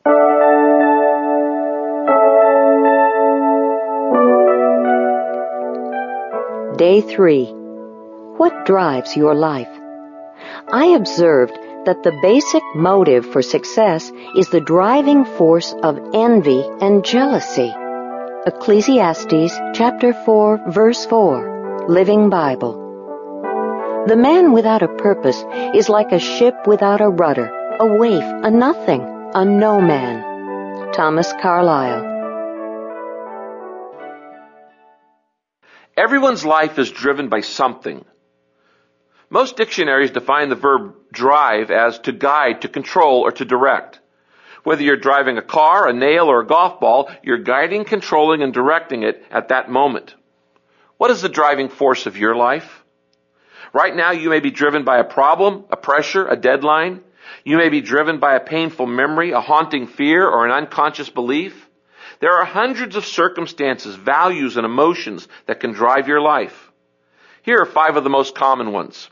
Day 3. What drives your life? I observed that the basic motive for success is the driving force of envy and jealousy. Ecclesiastes chapter 4, verse 4, Living Bible. The man without a purpose is like a ship without a rudder, a waif, a nothing, a no man. Thomas Carlyle. Everyone's life is driven by something. Most dictionaries define the verb drive as to guide, to control, or to direct. Whether you're driving a car, a nail, or a golf ball, you're guiding, controlling, and directing it at that moment. What is the driving force of your life? Right now, you may be driven by a problem, a pressure, a deadline. You may be driven by a painful memory, a haunting fear, or an unconscious belief. There are hundreds of circumstances, values, and emotions that can drive your life. Here are 5 of the most common ones.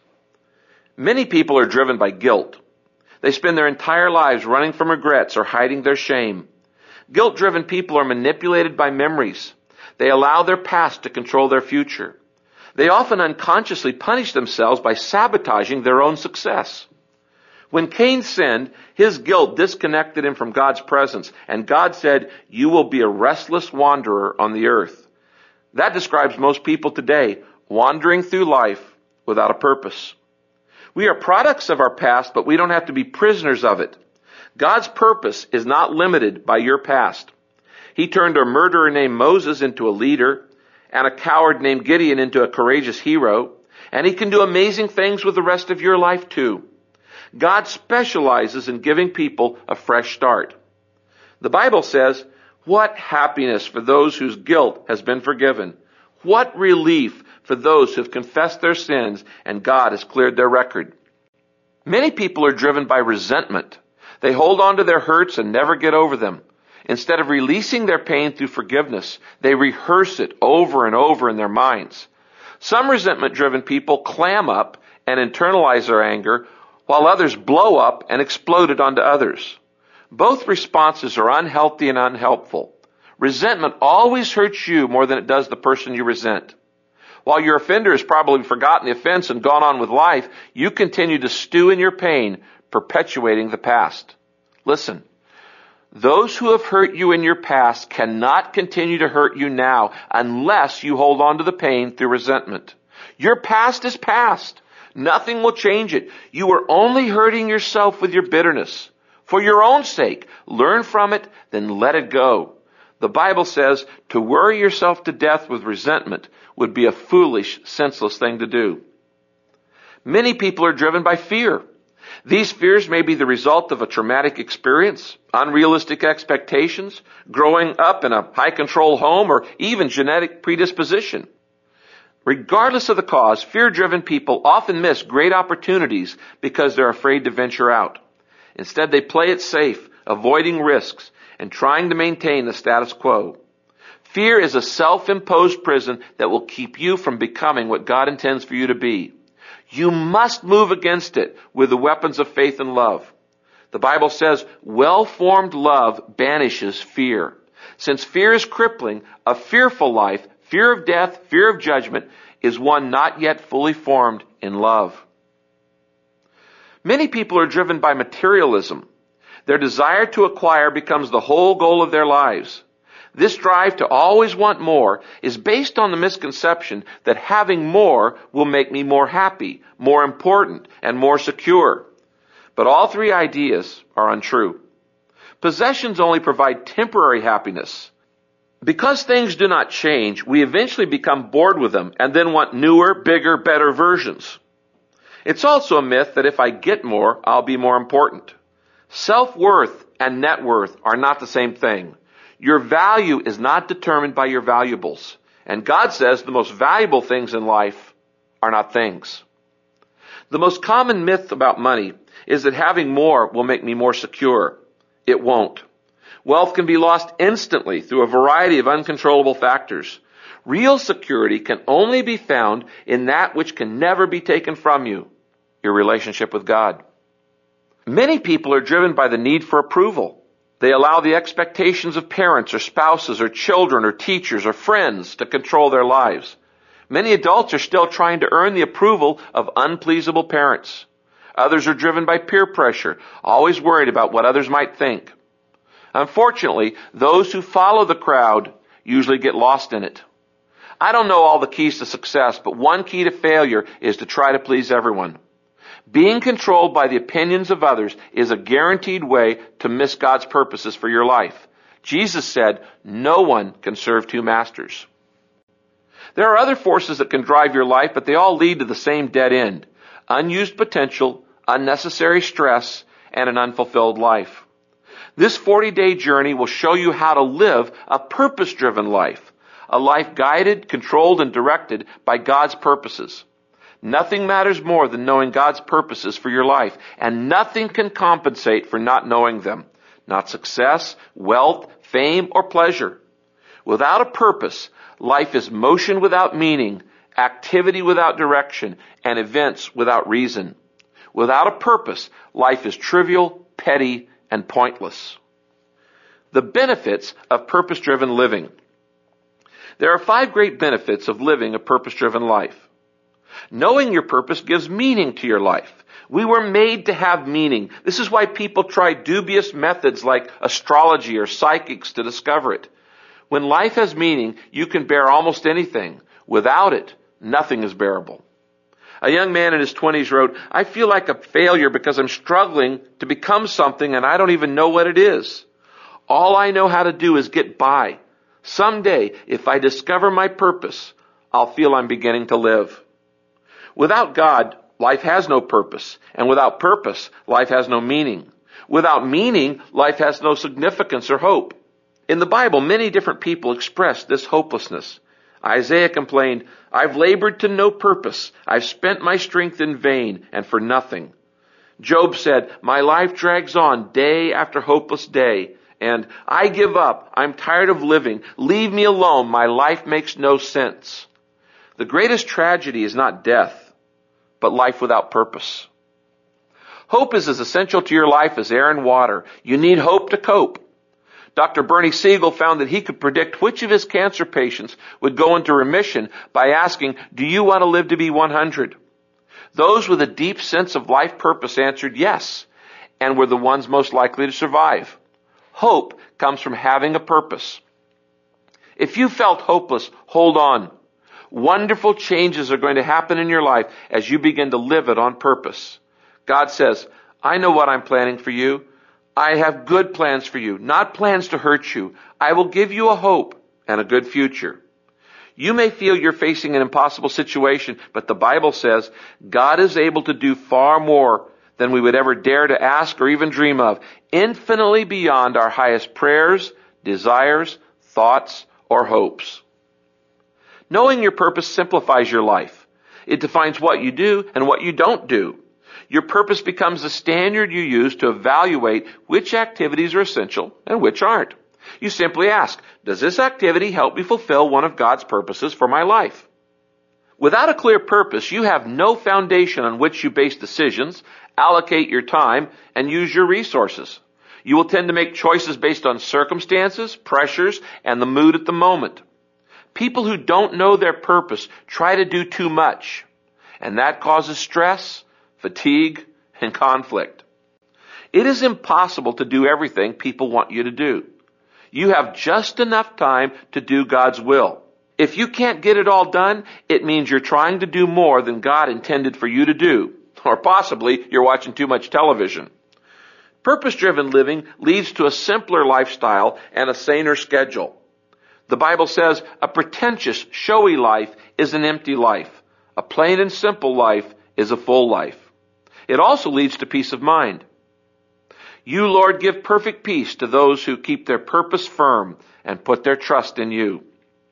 Many people are driven by guilt. They spend their entire lives running from regrets or hiding their shame. Guilt-driven people are manipulated by memories. They allow their past to control their future. They often unconsciously punish themselves by sabotaging their own success. When Cain sinned, his guilt disconnected him from God's presence, and God said, "You will be a restless wanderer on the earth." That describes most people today, wandering through life without a purpose. We are products of our past, but we don't have to be prisoners of it. God's purpose is not limited by your past. He turned a murderer named Moses into a leader, and a coward named Gideon into a courageous hero, and He can do amazing things with the rest of your life too. God specializes in giving people a fresh start. The Bible says, "What happiness for those whose guilt has been forgiven. What relief for those who have confessed their sins and God has cleared their record." Many people are driven by resentment. They hold on to their hurts and never get over them. Instead of releasing their pain through forgiveness, they rehearse it over and over in their minds. Some resentment-driven people clam up and internalize their anger, while others blow up and explode it onto others. Both responses are unhealthy and unhelpful. Resentment always hurts you more than it does the person you resent. While your offender has probably forgotten the offense and gone on with life, you continue to stew in your pain, perpetuating the past. Listen, those who have hurt you in your past cannot continue to hurt you now unless you hold on to the pain through resentment. Your past is past. Nothing will change it. You are only hurting yourself with your bitterness. For your own sake, learn from it, then let it go. The Bible says to worry yourself to death with resentment would be a foolish, senseless thing to do. Many people are driven by fear. These fears may be the result of a traumatic experience, unrealistic expectations, growing up in a high-control home, or even genetic predisposition. Regardless of the cause, fear-driven people often miss great opportunities because they're afraid to venture out. Instead, they play it safe, avoiding risks, and trying to maintain the status quo. Fear is a self-imposed prison that will keep you from becoming what God intends for you to be. You must move against it with the weapons of faith and love. The Bible says, well-formed love banishes fear. Since fear is crippling, a fearful life, fear of death, fear of judgment, is one not yet fully formed in love. Many people are driven by materialism. Their desire to acquire becomes the whole goal of their lives. This drive to always want more is based on the misconception that having more will make me more happy, more important, and more secure. But all 3 ideas are untrue. Possessions only provide temporary happiness. Because things do not change, we eventually become bored with them and then want newer, bigger, better versions. It's also a myth that if I get more, I'll be more important. Self-worth and net worth are not the same thing. Your value is not determined by your valuables. And God says the most valuable things in life are not things. The most common myth about money is that having more will make me more secure. It won't. Wealth can be lost instantly through a variety of uncontrollable factors. Real security can only be found in that which can never be taken from you, your relationship with God. Many people are driven by the need for approval. They allow the expectations of parents or spouses or children or teachers or friends to control their lives. Many adults are still trying to earn the approval of unpleasable parents. Others are driven by peer pressure, always worried about what others might think. Unfortunately, those who follow the crowd usually get lost in it. I don't know all the keys to success, but one key to failure is to try to please everyone. Being controlled by the opinions of others is a guaranteed way to miss God's purposes for your life. Jesus said, no one can serve two masters. There are other forces that can drive your life, but they all lead to the same dead end: unused potential, unnecessary stress, and an unfulfilled life. This 40-day journey will show you how to live a purpose-driven life, a life guided, controlled, and directed by God's purposes. Nothing matters more than knowing God's purposes for your life, and nothing can compensate for not knowing them. Not success, wealth, fame, or pleasure. Without a purpose, life is motion without meaning, activity without direction, and events without reason. Without a purpose, life is trivial, petty, and pointless. The benefits of purpose-driven living. There are 5 great benefits of living a purpose-driven life. Knowing your purpose gives meaning to your life. We were made to have meaning. This is why people try dubious methods like astrology or psychics to discover it. When life has meaning, you can bear almost anything. Without it, nothing is bearable. A young man in his 20s wrote, "I feel like a failure because I'm struggling to become something and I don't even know what it is. All I know how to do is get by. Someday, if I discover my purpose, I'll feel I'm beginning to live." Without God, life has no purpose. And without purpose, life has no meaning. Without meaning, life has no significance or hope. In the Bible, many different people expressed this hopelessness. Isaiah complained, "I've labored to no purpose. I've spent my strength in vain and for nothing." Job said, "My life drags on day after hopeless day." And, "I give up. I'm tired of living. Leave me alone. My life makes no sense." The greatest tragedy is not death, but life without purpose. Hope is as essential to your life as air and water. You need hope to cope. Dr. Bernie Siegel found that he could predict which of his cancer patients would go into remission by asking, "Do you want to live to be 100? Those with a deep sense of life purpose answered yes, and were the ones most likely to survive. Hope comes from having a purpose. If you felt hopeless, hold on. Wonderful changes are going to happen in your life as you begin to live it on purpose. God says, "I know what I'm planning for you. I have good plans for you, not plans to hurt you. I will give you a hope and a good future." You may feel you're facing an impossible situation, but the Bible says God is able to do far more than we would ever dare to ask or even dream of, infinitely beyond our highest prayers, desires, thoughts, or hopes. Knowing your purpose simplifies your life. It defines what you do and what you don't do. Your purpose becomes the standard you use to evaluate which activities are essential and which aren't. You simply ask, does this activity help me fulfill one of God's purposes for my life? Without a clear purpose, you have no foundation on which you base decisions, allocate your time, and use your resources. You will tend to make choices based on circumstances, pressures, and the mood at the moment. People who don't know their purpose try to do too much, and that causes stress, fatigue, and conflict. It is impossible to do everything people want you to do. You have just enough time to do God's will. If you can't get it all done, it means you're trying to do more than God intended for you to do, or possibly you're watching too much television. Purpose-driven living leads to a simpler lifestyle and a saner schedule. The Bible says a pretentious, showy life is an empty life. A plain and simple life is a full life. It also leads to peace of mind. You, Lord, give perfect peace to those who keep their purpose firm and put their trust in you.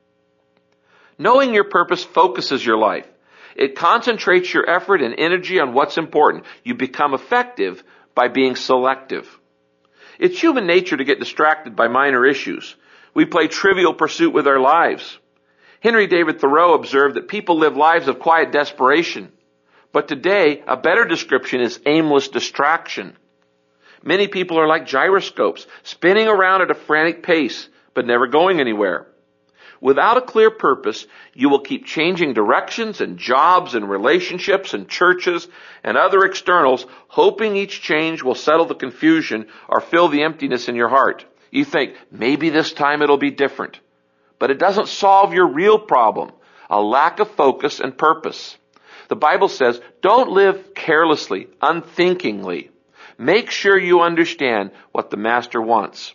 Knowing your purpose focuses your life. It concentrates your effort and energy on what's important. You become effective by being selective. It's human nature to get distracted by minor issues. We play trivial pursuit with our lives. Henry David Thoreau observed that people live lives of quiet desperation. But today, a better description is aimless distraction. Many people are like gyroscopes, spinning around at a frantic pace, but never going anywhere. Without a clear purpose, you will keep changing directions and jobs and relationships and churches and other externals, hoping each change will settle the confusion or fill the emptiness in your heart. You think, maybe this time it'll be different. But it doesn't solve your real problem, a lack of focus and purpose. The Bible says, don't live carelessly, unthinkingly. Make sure you understand what the Master wants.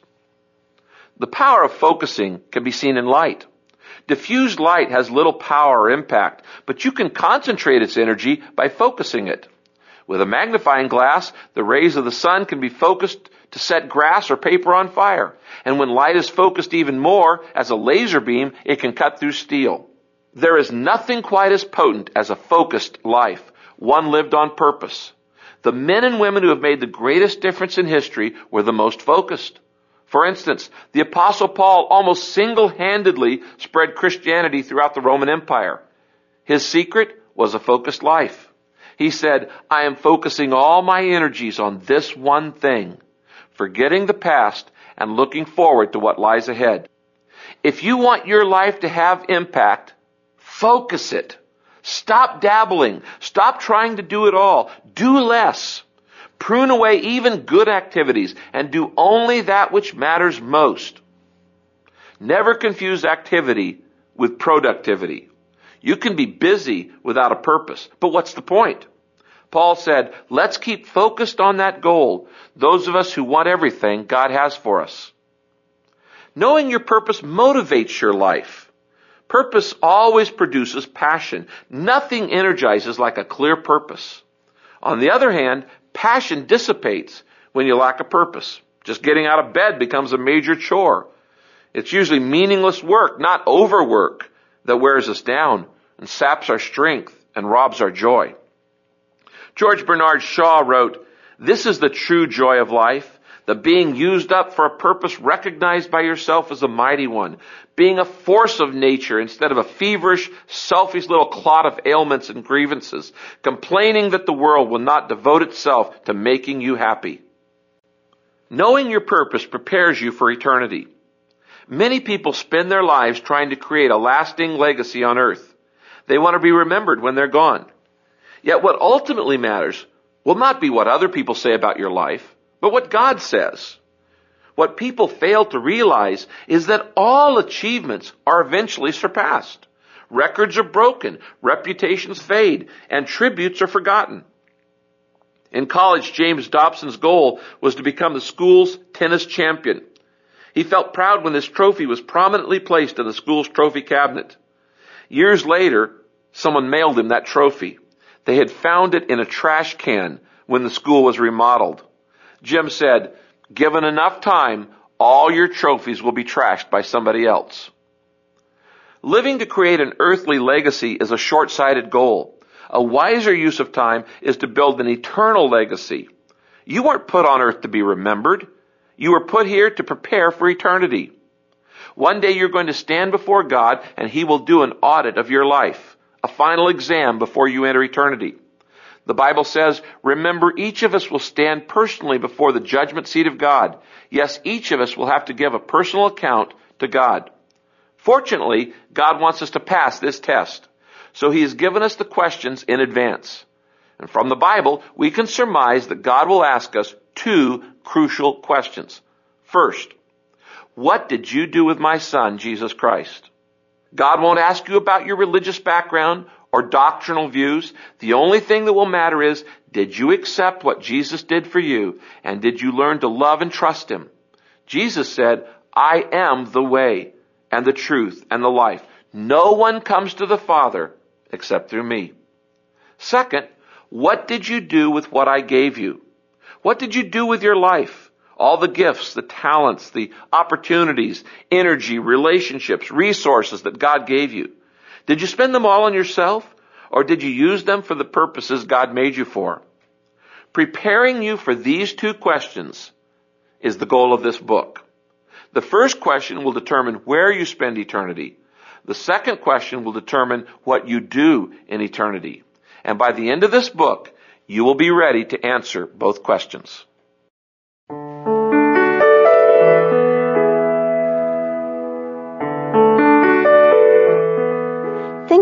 The power of focusing can be seen in light. Diffused light has little power or impact, but you can concentrate its energy by focusing it. With a magnifying glass, the rays of the sun can be focused to set grass or paper on fire. And when light is focused even more, as a laser beam, it can cut through steel. There is nothing quite as potent as a focused life, one lived on purpose. The men and women who have made the greatest difference in history were the most focused. For instance, the Apostle Paul almost single-handedly spread Christianity throughout the Roman Empire. His secret was a focused life. He said, I am focusing all my energies on this one thing, forgetting the past and looking forward to what lies ahead. If you want your life to have impact, focus it. Stop dabbling. Stop trying to do it all. Do less. Prune away even good activities and do only that which matters most. Never confuse activity with productivity. You can be busy without a purpose, but what's the point? Paul said, let's keep focused on that goal, those of us who want everything God has for us. Knowing your purpose motivates your life. Purpose always produces passion. Nothing energizes like a clear purpose. On the other hand, passion dissipates when you lack a purpose. Just getting out of bed becomes a major chore. It's usually meaningless work, not overwork, that wears us down and saps our strength and robs our joy. George Bernard Shaw wrote, this is the true joy of life, the being used up for a purpose recognized by yourself as a mighty one, being a force of nature instead of a feverish, selfish little clot of ailments and grievances, complaining that the world will not devote itself to making you happy. Knowing your purpose prepares you for eternity. Many people spend their lives trying to create a lasting legacy on earth. They want to be remembered when they're gone. Yet what ultimately matters will not be what other people say about your life, but what God says. What people fail to realize is that all achievements are eventually surpassed. Records are broken, reputations fade, and tributes are forgotten. In college, James Dobson's goal was to become the school's tennis champion. He felt proud when this trophy was prominently placed in the school's trophy cabinet. Years later, someone mailed him that trophy. They had found it in a trash can when the school was remodeled. Jim said, given enough time, all your trophies will be trashed by somebody else. Living to create an earthly legacy is a short-sighted goal. A wiser use of time is to build an eternal legacy. You weren't put on earth to be remembered. You were put here to prepare for eternity. One day you're going to stand before God and He will do an audit of your life, a final exam before you enter eternity. The Bible says, remember, each of us will stand personally before the judgment seat of God. Yes, each of us will have to give a personal account to God. Fortunately, God wants us to pass this test. So He has given us the questions in advance. And from the Bible, we can surmise that God will ask us two crucial questions. First, what did you do with my Son, Jesus Christ? God won't ask you about your religious background or doctrinal views. The only thing that will matter is, did you accept what Jesus did for you? And did you learn to love and trust Him? Jesus said, I am the way and the truth and the life. No one comes to the Father except through me. Second, what did you do with what I gave you? What did you do with your life? All the gifts, the talents, the opportunities, energy, relationships, resources that God gave you. Did you spend them all on yourself, or did you use them for the purposes God made you for? Preparing you for these two questions is the goal of this book. The first question will determine where you spend eternity. The second question will determine what you do in eternity. And by the end of this book, you will be ready to answer both questions.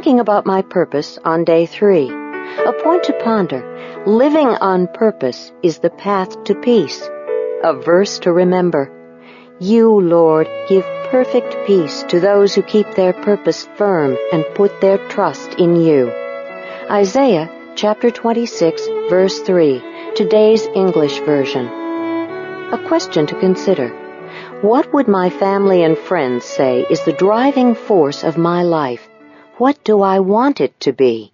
thinking about my purpose on day 3. A point to ponder. Living on purpose is the path to peace. A verse to remember. You, Lord, give perfect peace to those who keep their purpose firm and put their trust in you. Isaiah chapter 26, verse 3, today's English version. A question to consider. What would my family and friends say is the driving force of my life? What do I want it to be?